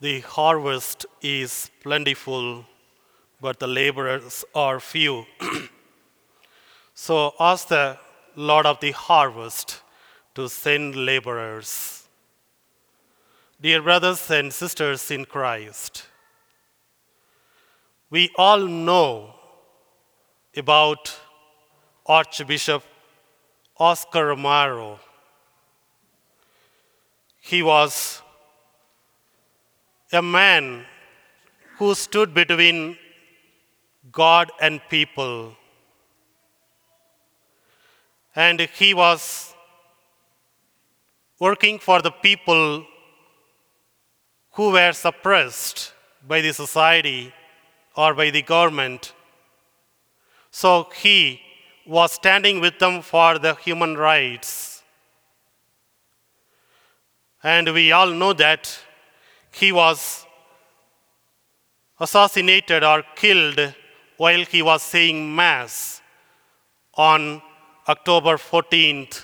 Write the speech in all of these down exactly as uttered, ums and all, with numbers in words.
The harvest is plentiful, but the laborers are few. So ask the Lord of the harvest to send laborers. Dear brothers and sisters in Christ, we all know about Archbishop Oscar Romero. He was a man who stood between God and people. And he was working for the people who were suppressed by the society or by the government. So he was standing with them for the human rights. And we all know that he was assassinated or killed while he was saying Mass on October fourteenth.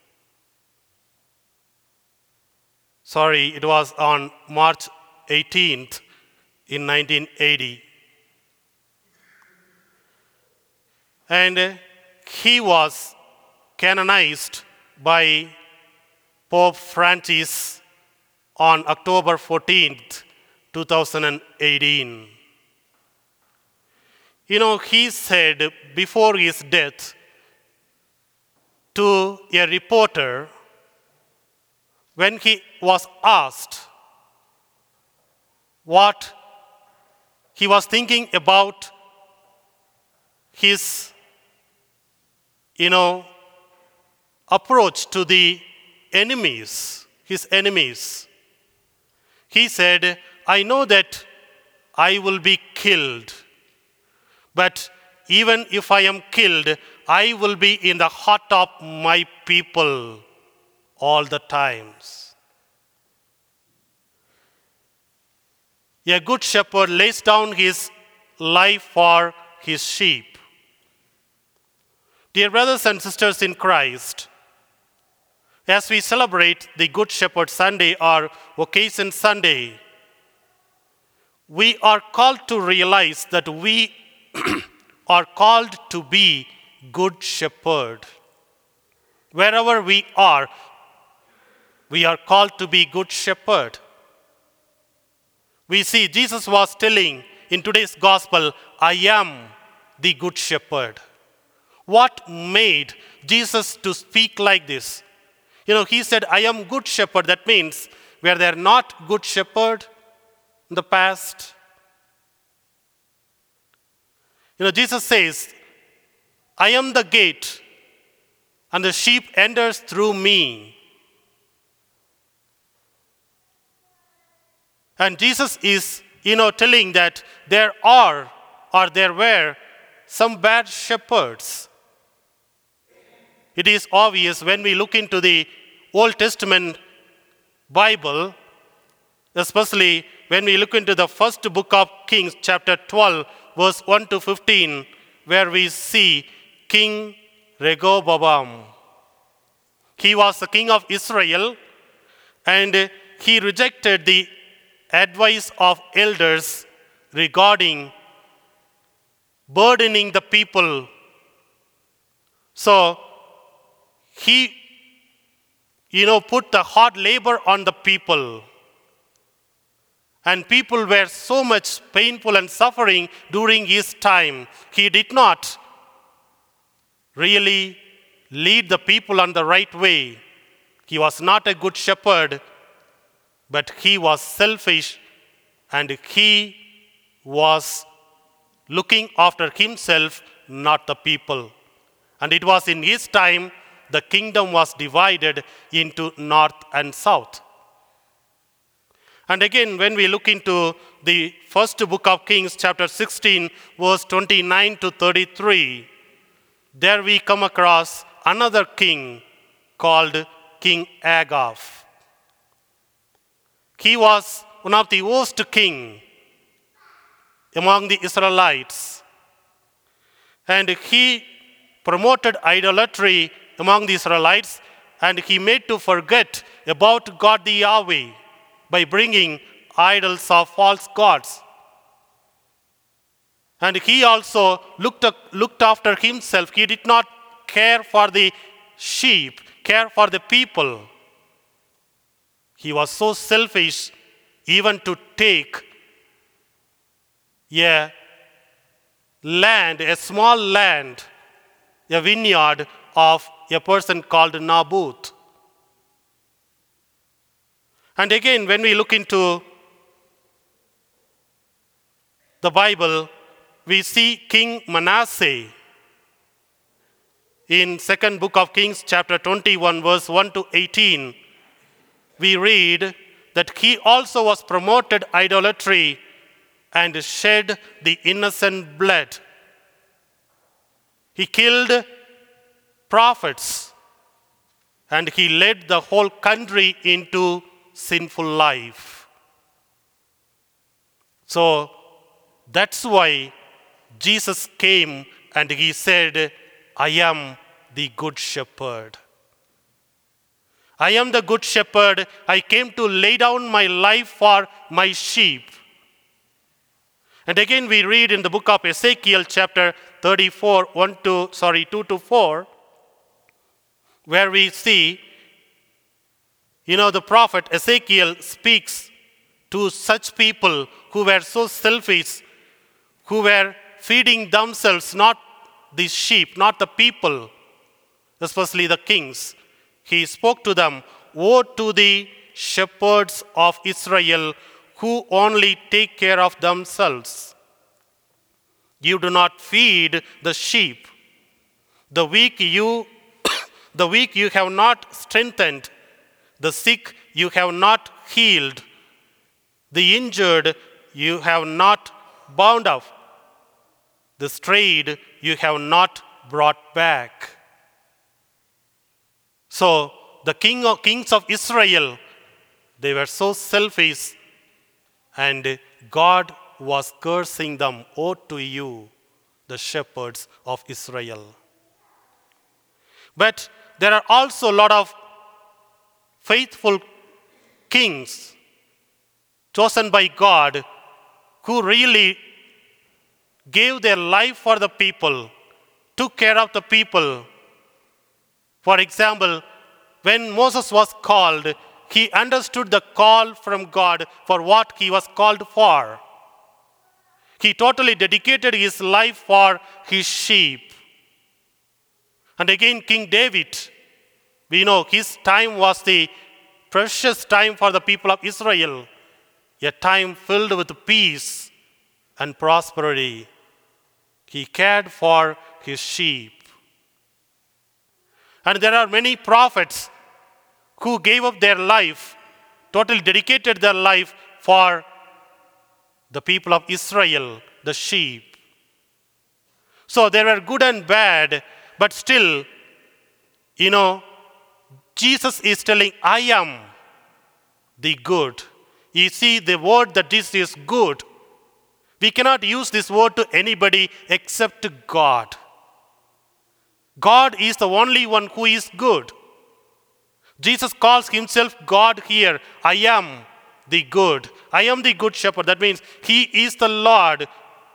Sorry, it was on March eighteenth in nineteen eighty. And he was canonized by Pope Francis on October fourteenth, two thousand eighteen. You know, he said before his death to a reporter, when he was asked what he was thinking about his, you know, approach to the enemies, his enemies, he said, I know that I will be killed, but even if I am killed, I will be in the heart of my people all the times. A good shepherd lays down his life for his sheep. Dear brothers and sisters in Christ, as we celebrate the Good Shepherd Sunday or Vocation Sunday, we are called to realize that we are called to be good shepherd. Wherever we are, we are called to be good shepherd. We see Jesus was telling in today's gospel, I am the good shepherd. What made Jesus to speak like this? You know, he said, I am good shepherd. That means, were there not good shepherd in the past? You know, Jesus says, I am the gate, and the sheep enters through me. And Jesus is, you know, telling that there are, or there were, some bad shepherds. It is obvious when we look into the Old Testament Bible, especially when we look into the first book of Kings, chapter twelve, verse one to fifteen, where we see King Rehoboam. He was the king of Israel, and he rejected the advice of elders regarding burdening the people. So he, you know, put the hard labor on the people. And people were so much painful and suffering during his time. He did not really lead the people on the right way. He was not a good shepherd, but he was selfish and he was looking after himself, not the people. And it was in his time the kingdom was divided into north and south. And again, when we look into the first book of Kings, chapter sixteen, verse twenty-nine to thirty-three, there we come across another king called King Agag. He was one of the worst kings among the Israelites. And he promoted idolatry among the Israelites, and he made to forget about God the Yahweh by bringing idols of false gods. And he also looked, looked after himself. He did not care for the sheep, care for the people. He was so selfish even to take a land, a small land, a vineyard of a person called Naboth. And again, when we look into the Bible, we see King Manasseh. In second book of Kings, chapter twenty-one, verse one to eighteen, we read that he also was promoted idolatry and shed the innocent blood. He killed prophets and he led the whole country into sinful life. So that's why Jesus came and he said, I am the good shepherd. I am the good shepherd. I came to lay down my life for my sheep. And again we read in the book of Ezekiel chapter thirty-four, one to, sorry, two to four, where we see, you know, the prophet Ezekiel speaks to such people who were so selfish, who were feeding themselves, not the sheep, not the people, especially the kings. He spoke to them, woe to the shepherds of Israel who only take care of themselves. You do not feed the sheep. The weak you, the weak you have not strengthened. The sick you have not healed. The injured you have not bound up. The strayed you have not brought back. So the king of kings of Israel, they were so selfish, and God was cursing them. Woe to you, the shepherds of Israel. But there are also a lot of faithful kings chosen by God who really gave their life for the people, took care of the people. For example, when Moses was called, he understood the call from God for what he was called for. He totally dedicated his life for his sheep. And again, King David, we know his time was the precious time for the people of Israel, a time filled with peace and prosperity. He cared for his sheep. And there are many prophets who gave up their life, totally dedicated their life for the people of Israel, the sheep. So there were good and bad, but still, you know, Jesus is telling, I am the good. You see, the word that this is good, we cannot use this word to anybody except to God. God is the only one who is good. Jesus calls himself God here. I am the good. I am the good shepherd. That means he is the Lord.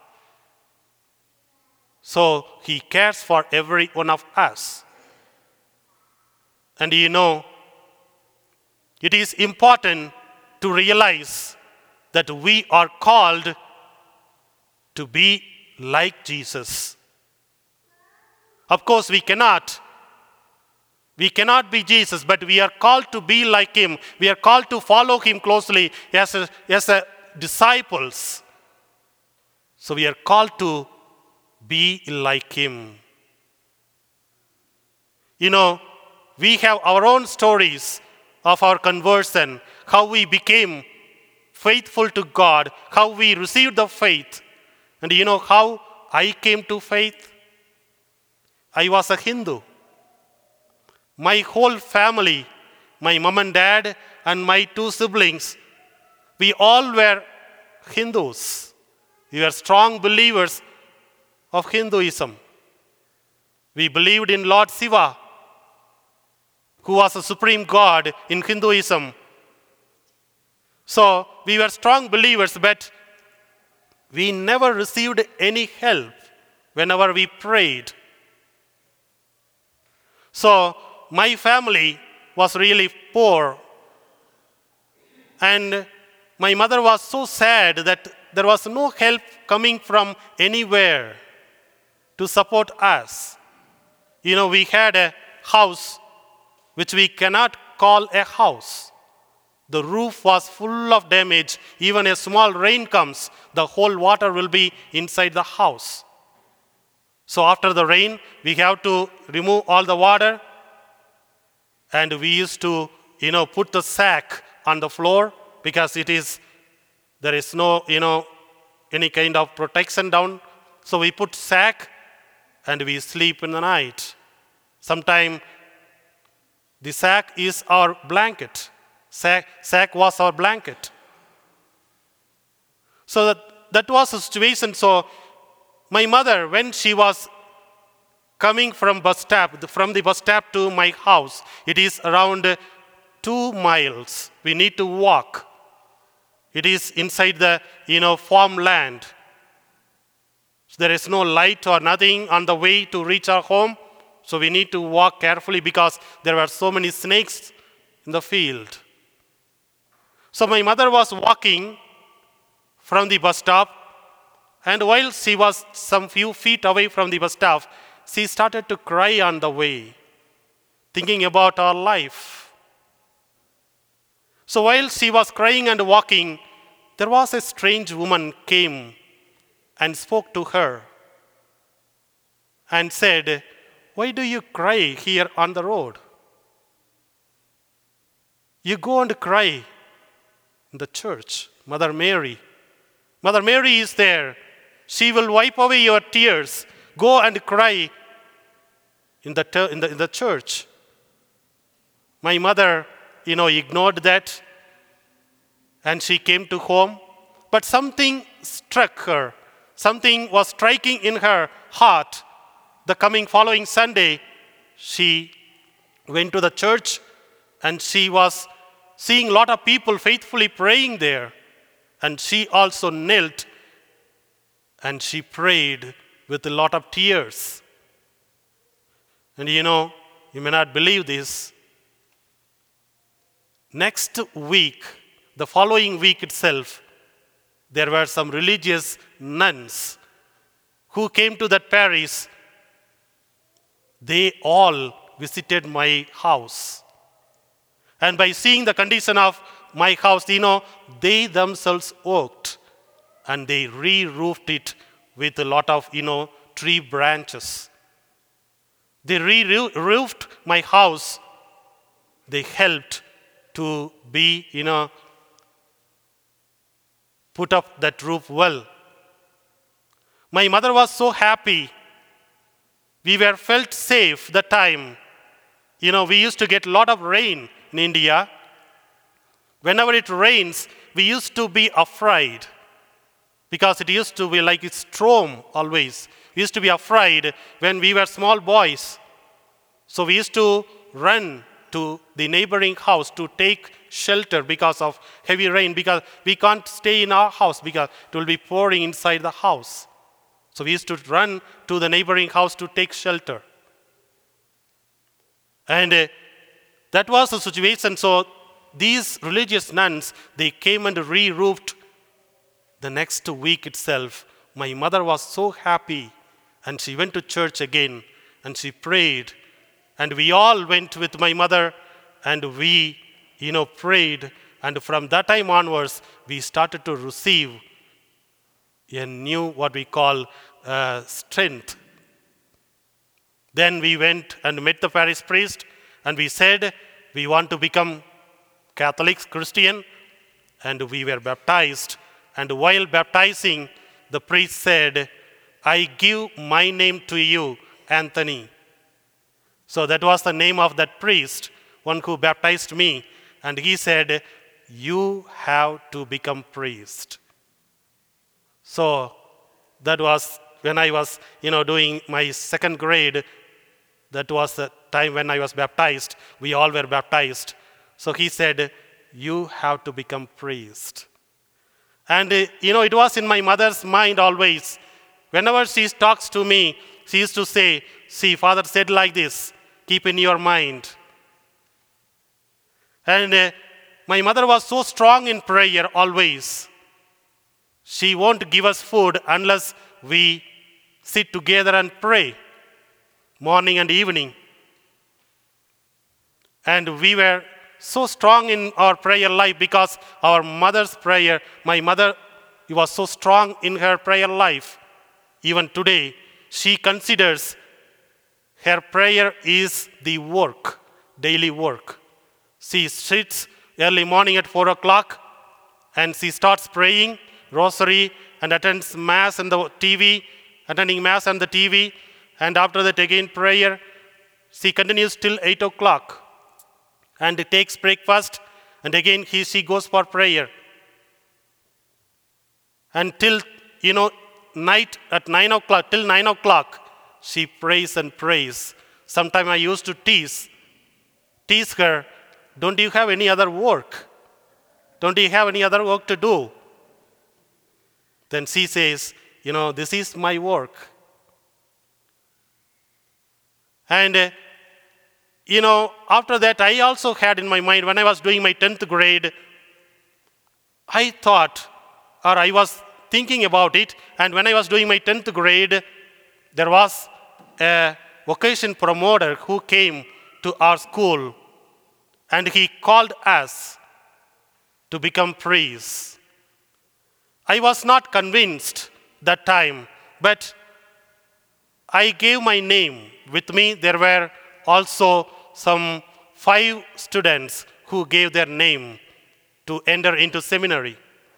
So he cares for every one of us. And you know, it is important to realize that we are called to be like Jesus. Of course, we cannot. We cannot be Jesus, but we are called to be like him. We are called to follow him closely as a, as a disciples. So we are called to be like him. You know, we have our own stories of our conversion, how we became faithful to God, how we received the faith. And you know how I came to faith? I was a Hindu. My whole family, my mom and dad and my two siblings, we all were Hindus. We were strong believers of Hinduism. We believed in Lord Shiva, who was a supreme god in Hinduism. So we were strong believers, but we never received any help whenever we prayed. So my family was really poor, and my mother was so sad that there was no help coming from anywhere to support us. You know, we had a house which we cannot call a house. The roof was full of damage. Even a small rain comes, the whole water will be inside the house. So after the rain, we have to remove all the water, and we used to, you know, put the sack on the floor because it is, there is no, you know, any kind of protection down. So we put sack and we sleep in the night. Sometimes the sack is our blanket. Sack, sack was our blanket. So that, that was the situation. So my mother, when she was coming from bus stop, from the bus stop to my house, it is around two miles. We need to walk. It is inside the, you know, farmland. There is no light or nothing on the way to reach our home. So we need to walk carefully because there were so many snakes in the field. So my mother was walking from the bus stop, and while she was some few feet away from the bus stop, she started to cry on the way, thinking about our life. So while she was crying and walking, there was a strange woman came and spoke to her and said, "Why do you cry here on the road? You go and cry in the church. Mother Mary. Mother Mary is there. She will wipe away your tears. Go and cry in the, ter- in the, in the church." My mother, you know, ignored that, and she came to home. But something struck her. Something was striking in her heart. The coming following Sunday, she went to the church, and she was seeing a lot of people faithfully praying there. And she also knelt, and she prayed with a lot of tears. And you know, you may not believe this. Next week, the following week itself, there were some religious nuns who came to that parish. They all visited my house. And by seeing the condition of my house, you know, they themselves worked and they re-roofed it with a lot of, you know, tree branches. They re-roofed my house. They helped to be, you know, put up that roof well. My mother was so happy. We were felt safe that time. You know, we used to get a lot of rain in India. Whenever it rains, we used to be afraid because it used to be like a storm always. We used to be afraid when we were small boys. So we used to run to the neighboring house to take shelter because of heavy rain, because we can't stay in our house because it will be pouring inside the house. So we used to run to the neighboring house to take shelter. And uh, that was the situation. So these religious nuns, they came and re-roofed. The next week itself, my mother was so happy, and she went to church again, and she prayed. And we all went with my mother, and we, you know, prayed. And from that time onwards, we started to receive a new, what we call, uh, strength. Then we went and met the parish priest, and we said, we want to become Catholics, Christian, and we were baptized. And while baptizing, the priest said, "I give my name to you, Anthony." So that was the name of that priest, one who baptized me. And he said, "You have to become priest." So that was when I was, you know, doing my second grade. That was the time when I was baptized. We all were baptized. So he said, you have to become priest. And, uh, you know, it was in my mother's mind always. Whenever she talks to me, she used to say, see, Father said like this, keep in your mind. And uh, my mother was so strong in prayer always. She won't give us food unless we sit together and pray, morning and evening. And we were so strong in our prayer life because our mother's prayer, my mother was so strong in her prayer life. Even today, she considers her prayer is the work, daily work. She sits early morning at four o'clock and she starts praying rosary and attends mass on the T V, attending mass on the T V, and after that again prayer. She continues till eight o'clock and takes breakfast, and again he, she goes for prayer. Until, you know, night at nine o'clock, till nine o'clock, she prays and prays. Sometimes I used to tease, tease her, don't you have any other work? Don't you have any other work to do? Then she says, you know, this is my work. And, uh, you know, after that, I also had in my mind, when I was doing my tenth grade, I thought, or I was thinking about it, and when I was doing my tenth grade, there was a vocation promoter who came to our school, and he called us to become priests. I was not convinced that time, but I gave my name. With me, there were also some five students who gave their name to enter into seminary.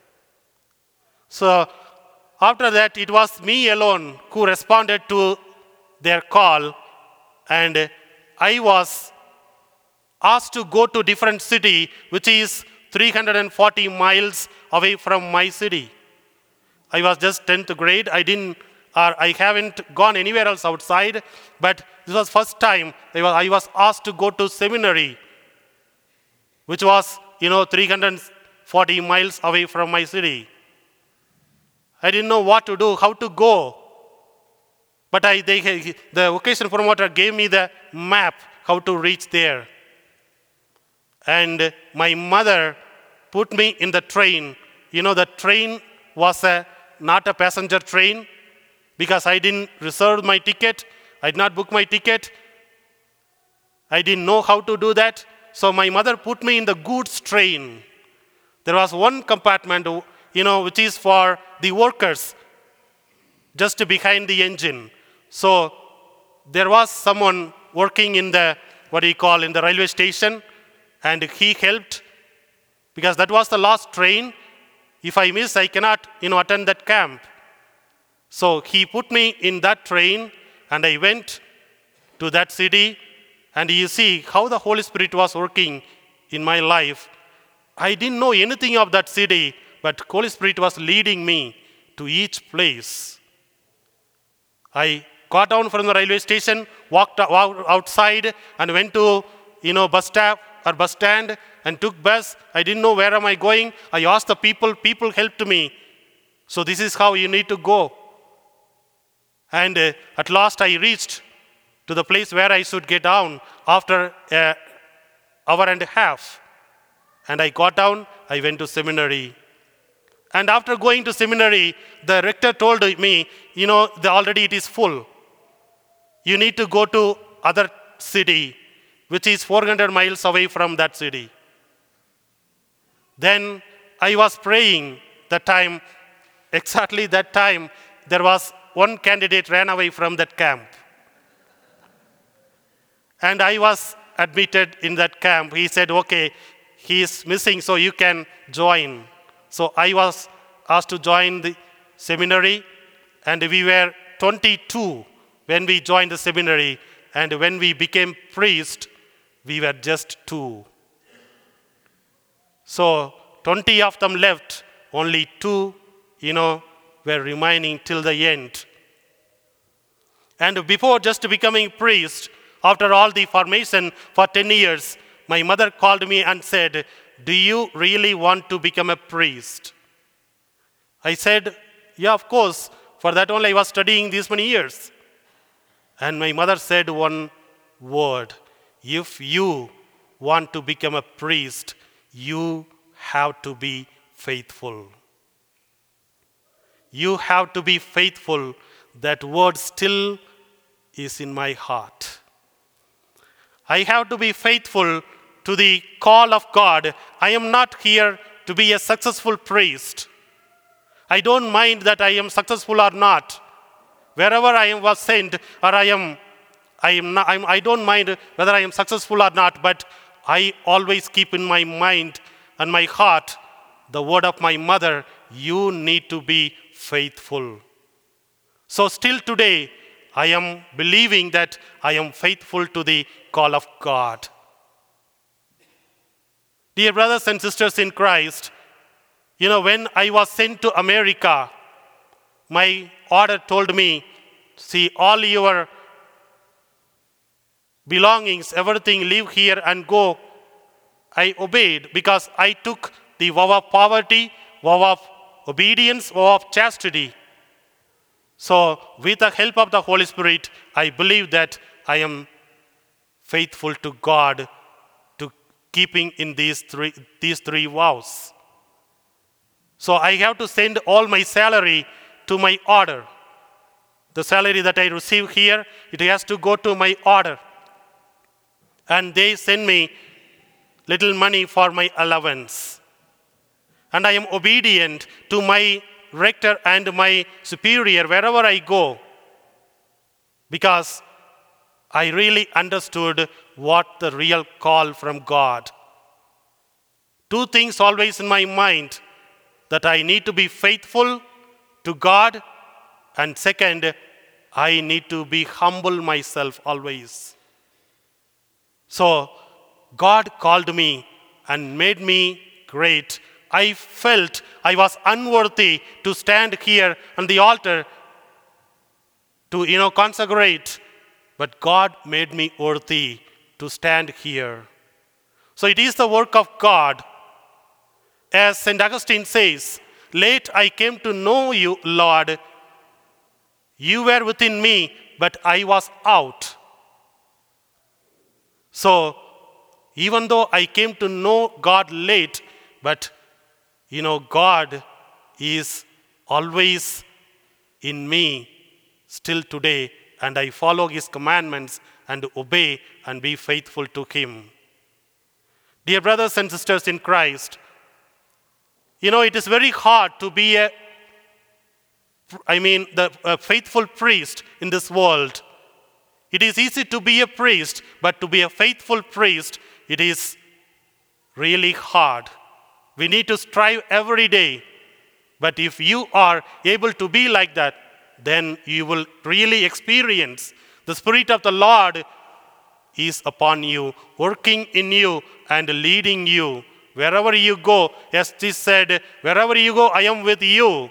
So after that, it was me alone who responded to their call, and I was asked to go to different city, which is three hundred forty miles away from my city. I was just tenth grade. I didn't, or I haven't gone anywhere else outside, but this was first time I was, I was asked to go to seminary, which was, you know, three hundred forty miles away from my city. I didn't know what to do, how to go. But I, they, the vocation promoter gave me the map how to reach there. And my mother put me in the train. You know, the train was a, not a passenger train because I didn't reserve my ticket. I did not book my ticket. I didn't know how to do that. So my mother put me in the goods train. There was one compartment, you know, which is for the workers, just behind the engine. So there was someone working in the, what do you call, in the railway station, and he helped because that was the last train. If I miss, I cannot, you know, attend that camp. So he put me in that train, and I went to that city, and you see how the Holy Spirit was working in my life. I didn't know anything of that city, but Holy Spirit was leading me to each place. I got down from the railway station, walked outside, and went to, you know, bus stop or bus stand, and took bus. I didn't know where am I going. I asked the people. People helped me. So this is how you need to go. And uh, at last I reached to the place where I should get down after an hour and a half. And I got down, I went to seminary. And after going to seminary, the rector told me, you know, the, already it is full. You need to go to other city, which is four hundred miles away from that city. Then I was praying that time, exactly that time, there was one candidate ran away from that camp. And I was admitted in that camp. He said, okay, he is missing, so you can join. So I was asked to join the seminary, and we were twenty-two when we joined the seminary, and when we became priest, we were just two. So twenty of them left, only two, you know, were remaining till the end. And before just becoming priest, after all the formation for ten years, my mother called me and said, do you really want to become a priest? I said, yeah, of course. For that only I was studying these many years. And my mother said one word, if you want to become a priest, you have to be faithful. You have to be faithful. That word still is in my heart. I have to be faithful to the call of God. I am not here to be a successful priest. I don't mind that I am successful or not. Wherever I am was sent, or I am, I am not, I'm, I don't mind whether I am successful or not, but I always keep in my mind and my heart the word of my mother, you need to be faithful. So still today, I am believing that I am faithful to the call of God. Dear brothers and sisters in Christ, you know, when I was sent to America, my order told me, see, all your belongings, everything, leave here and go. I obeyed because I took the vow of poverty, vow of obedience, vow of chastity. So, with the help of the Holy Spirit, I believe that I am faithful to God, to keeping in these three, these three vows. So, I have to send all my salary to my order. The salary that I receive here, it has to go to my order. And they send me little money for my allowance. And I am obedient to my rector and my superior wherever I go, because I really understood what the real call from God. Two things always in my mind, that I need to be faithful to God, and second, I need to be humble myself always. So God called me and made me great. I felt I was unworthy to stand here on the altar to, you know, consecrate, but God made me worthy to stand here. So it is the work of God. As Saint Augustine says, late I came to know you, Lord. You were within me, but I was out. So, even though I came to know God late, but, you know, God is always in me still today, and I follow His commandments and obey and be faithful to Him. Dear brothers and sisters in Christ, you know, it is very hard to be a, I mean, the a faithful priest in this world. It is easy to be a priest, but to be a faithful priest, it is really hard. We need to strive every day. But if you are able to be like that, then you will really experience the Spirit of the Lord is upon you, working in you and leading you. Wherever you go, as Jesus said, wherever you go, I am with you.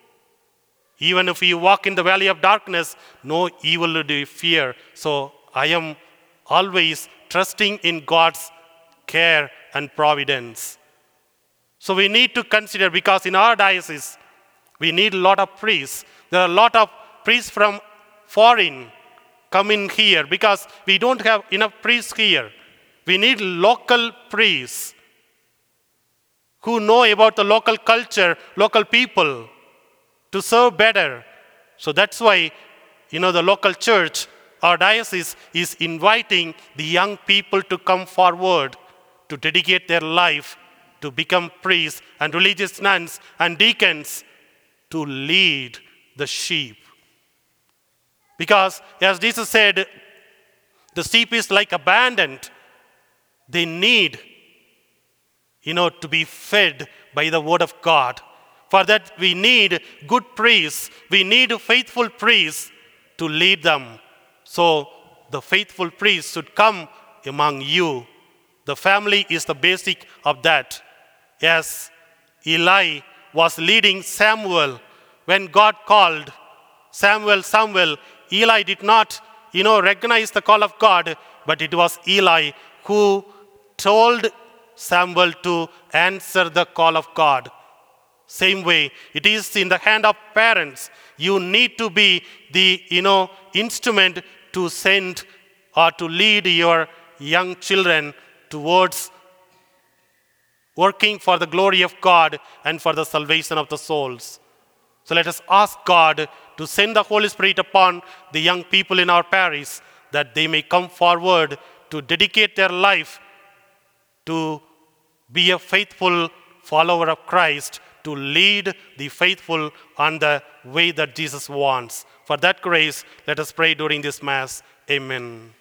Even if you walk in the valley of darkness, no evil will you fear. So I am always trusting in God's care and providence. So we need to consider, because in our diocese, we need a lot of priests. There are a lot of priests from foreign coming here because we don't have enough priests here. We need local priests who know about the local culture, local people, to serve better. So that's why, you know, the local church, our diocese, is inviting the young people to come forward to dedicate their life to become priests and religious nuns and deacons to lead the sheep. Because as Jesus said, the sheep is like abandoned. They need, you know, to be fed by the word of God. For that we need good priests. We need faithful priests to lead them. So the faithful priests should come among you. The family is the basic of that. As Eli was leading Samuel, when God called Samuel, Samuel, Eli did not, you know, recognize the call of God, but it was Eli who told Samuel to answer the call of God. Same way, it is in the hand of parents. You need to be the, you know, instrument to send or to lead your young children towards working for the glory of God and for the salvation of the souls. So let us ask God to send the Holy Spirit upon the young people in our parish, that they may come forward to dedicate their life to be a faithful follower of Christ, to lead the faithful on the way that Jesus wants. For that grace, let us pray during this Mass. Amen.